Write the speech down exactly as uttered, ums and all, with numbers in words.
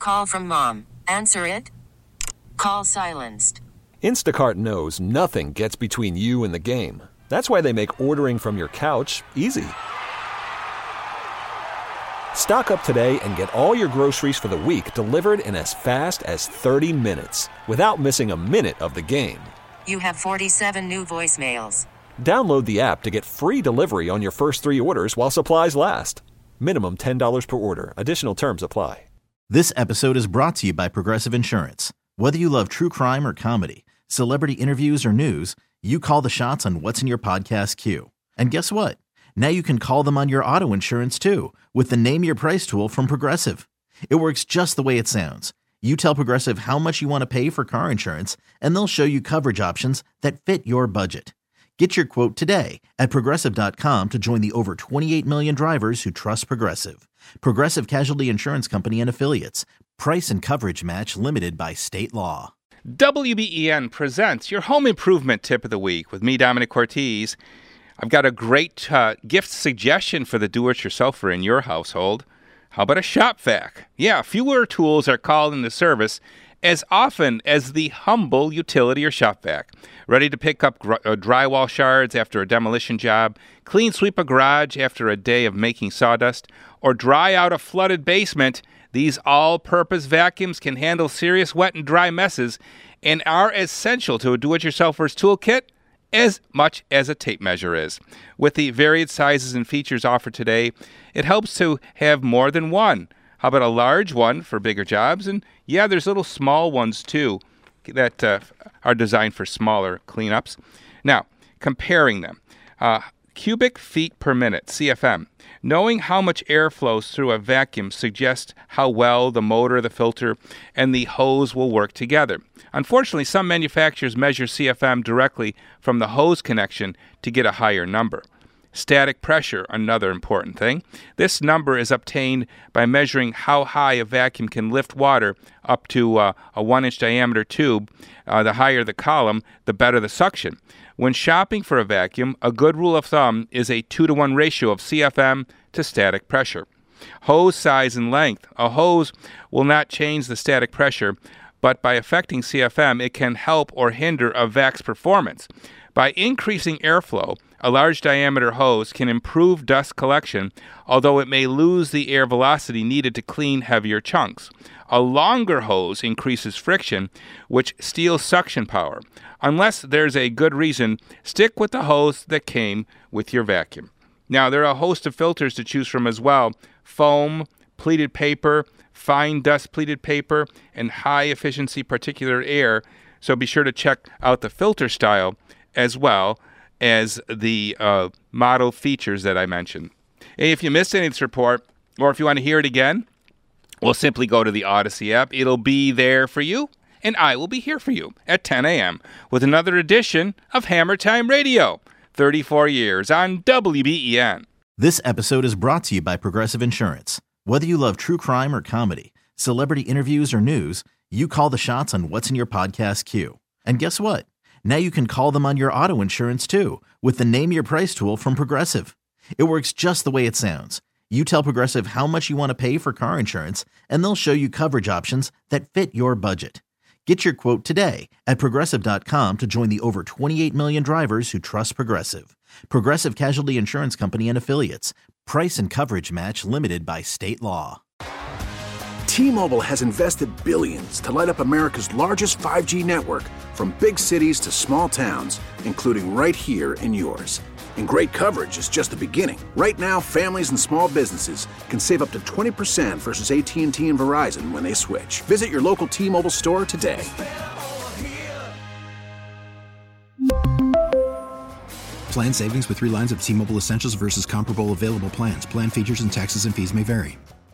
Call from mom. Answer it. Call silenced. Instacart knows nothing gets between you and the game. That's why they make ordering from your couch easy. Stock up today and get all your groceries for the week delivered in as fast as thirty minutes without missing a minute of the game. You have forty-seven new voicemails. Download the app to get free delivery on your first three orders while supplies last. Minimum ten dollars per order. Additional terms apply. This episode is brought to you by Progressive Insurance. Whether you love true crime or comedy, celebrity interviews or news, you call the shots on what's in your podcast queue. And guess what? Now you can call them on your auto insurance too with the Name Your Price tool from Progressive. It works just the way it sounds. You tell Progressive how much you want to pay for car insurance, and they'll show you coverage options that fit your budget. Get your quote today at Progressive dot com to join the over twenty-eight million drivers who trust Progressive. Progressive Casualty Insurance Company and Affiliates. Price and coverage match limited by state law. W B E N presents your home improvement tip of the week with me, Dominic Cortese. I've got a great uh, gift suggestion for the do-it-yourselfer in your household. How about a shop vac? Yeah, fewer tools are called into service as often as the humble utility or shop vac. Ready to pick up gr- uh, drywall shards after a demolition job, clean sweep a garage after a day of making sawdust, or dry out a flooded basement, these all-purpose vacuums can handle serious wet and dry messes and are essential to a do-it-yourselfer's toolkit as much as a tape measure is. With the varied sizes and features offered today, it helps to have more than one. How about a large one for bigger jobs? And yeah, there's little small ones too that uh, are designed for smaller cleanups. Now, comparing them. Uh, cubic feet per minute, C F M. Knowing how much air flows through a vacuum suggests how well the motor, the filter, and the hose will work together. Unfortunately, some manufacturers measure C F M directly from the hose connection to get a higher number. Static pressure, another important thing. This number is obtained by measuring how high a vacuum can lift water up to uh, a one-inch diameter tube. Uh, the higher the column, the better the suction. When shopping for a vacuum, a good rule of thumb is a two to one ratio of C F M to static pressure. Hose size and length. A hose will not change the static pressure, but by affecting C F M, it can help or hinder a vac's performance. By increasing airflow, a large diameter hose can improve dust collection, although it may lose the air velocity needed to clean heavier chunks. A longer hose increases friction, which steals suction power. Unless there's a good reason, stick with the hose that came with your vacuum. Now, there are a host of filters to choose from as well. Foam, pleated paper, fine dust pleated paper, and high-efficiency particulate air. So be sure to check out the filter style as well as the uh, model features that I mentioned. If you missed any of this report, or if you want to hear it again, well, simply go to the Odyssey app. It'll be there for you, and I will be here for you at ten a.m. with another edition of Hammer Time Radio. thirty-four years on W B E N. This episode is brought to you by Progressive Insurance. Whether you love true crime or comedy, celebrity interviews or news, you call the shots on what's in your podcast queue. And guess what? Now you can call them on your auto insurance too with the Name Your Price tool from Progressive. It works just the way it sounds. You tell Progressive how much you want to pay for car insurance, and they'll show you coverage options that fit your budget. Get your quote today at Progressive dot com to join the over twenty-eight million drivers who trust Progressive. Progressive Casualty Insurance Company and Affiliates. Price and coverage match limited by state law. T-Mobile has invested billions to light up America's largest five G network, from big cities to small towns, including right here in yours. And great coverage is just the beginning. Right now, families and small businesses can save up to twenty percent versus A T and T and Verizon when they switch. Visit your local T-Mobile store today. Plan savings with three lines of T-Mobile Essentials versus comparable available plans. Plan features and taxes and fees may vary.